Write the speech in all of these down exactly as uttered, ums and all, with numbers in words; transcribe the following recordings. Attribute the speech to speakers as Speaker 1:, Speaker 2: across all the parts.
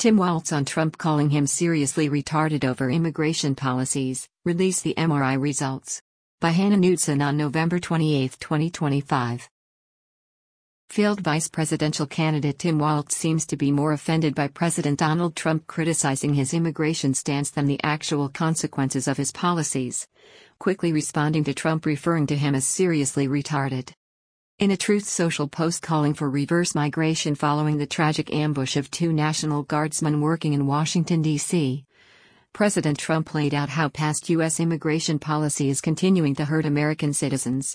Speaker 1: Tim Walz on Trump calling him seriously retarded over immigration policies, released the M R I results. By Hannah Knudsen on November twenty-eighth, twenty twenty-five. Failed vice presidential candidate Tim Walz seems to be more offended by President Donald Trump criticizing his immigration stance than the actual consequences of his policies, quickly responding to Trump referring to him as seriously retarded. In a Truth Social post calling for reverse migration following the tragic ambush of two National Guardsmen working in Washington, D C, President Trump laid out how past U S immigration policy is continuing to hurt American citizens.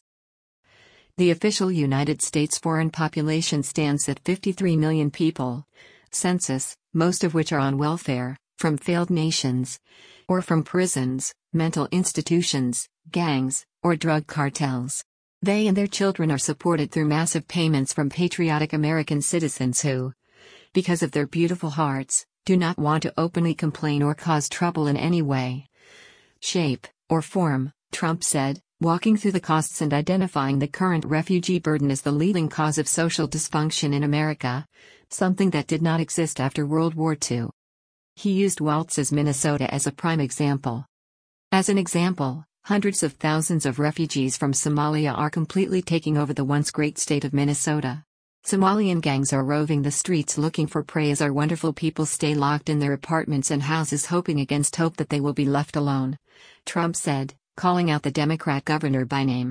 Speaker 1: The official United States foreign population stands at fifty-three million people, census, most of which are on welfare, from failed nations, or from prisons, mental institutions, gangs, or drug cartels. They and their children are supported through massive payments from patriotic American citizens who, because of their beautiful hearts, do not want to openly complain or cause trouble in any way, shape, or form, Trump said, walking through the costs and identifying the current refugee burden as the leading cause of social dysfunction in America, something that did not exist after World War Two. He used Walz's Minnesota as a prime example. As an example, hundreds of thousands of refugees from Somalia are completely taking over the once great state of Minnesota. Somalian gangs are roving the streets looking for prey as our wonderful people stay locked in their apartments and houses hoping against hope that they will be left alone, Trump said, calling out the Democrat governor by name.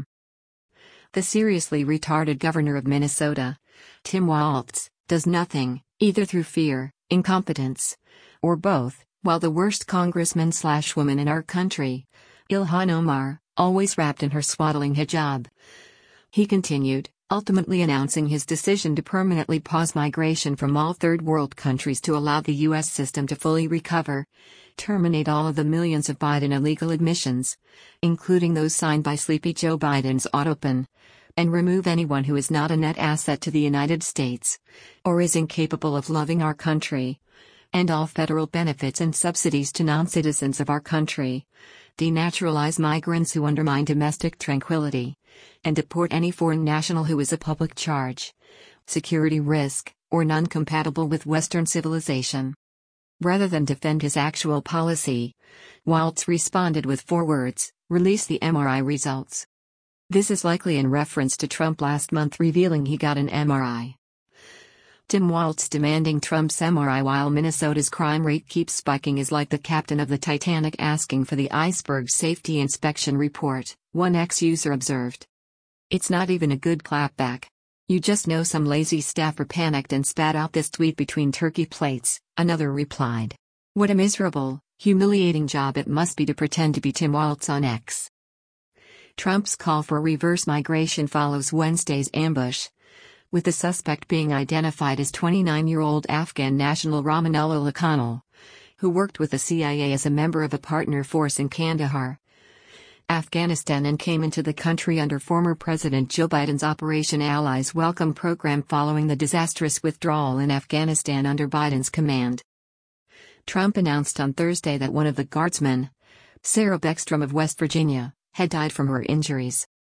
Speaker 1: The seriously retarded governor of Minnesota, Tim Walz, does nothing, either through fear, incompetence, or both, while the worst congressman slash woman in our country, Ilhan Omar, always wrapped in her swaddling hijab. He continued, ultimately announcing his decision to permanently pause migration from all third world countries to allow the U S system to fully recover, terminate all of the millions of Biden illegal admissions, including those signed by sleepy Joe Biden's autopen, and remove anyone who is not a net asset to the United States, or is incapable of loving our country, and all federal benefits and subsidies to non-citizens of our country, denaturalize migrants who undermine domestic tranquility, and deport any foreign national who is a public charge, security risk, or non-compatible with Western civilization. Rather than defend his actual policy, Walz responded with four words: release the M R I results. This is likely in reference to Trump last month revealing he got an M R I. Tim Walz demanding Trump's M R I while Minnesota's crime rate keeps spiking is like the captain of the Titanic asking for the iceberg safety inspection report, one ex-user observed. It's not even a good clapback. You just know some lazy staffer panicked and spat out this tweet between turkey plates, another replied. What a miserable, humiliating job it must be to pretend to be Tim Walz on X. Trump's call for reverse migration follows Wednesday's ambush, with the suspect being identified as twenty-nine-year-old Afghan national Ramanullah Lakhani, who worked with the C I A as a member of a partner force in Kandahar, Afghanistan and came into the country under former President Joe Biden's Operation Allies Welcome program following the disastrous withdrawal in Afghanistan under Biden's command. Trump announced on Thursday that one of the guardsmen, Sarah Beckstrom of West Virginia, had died from her injuries.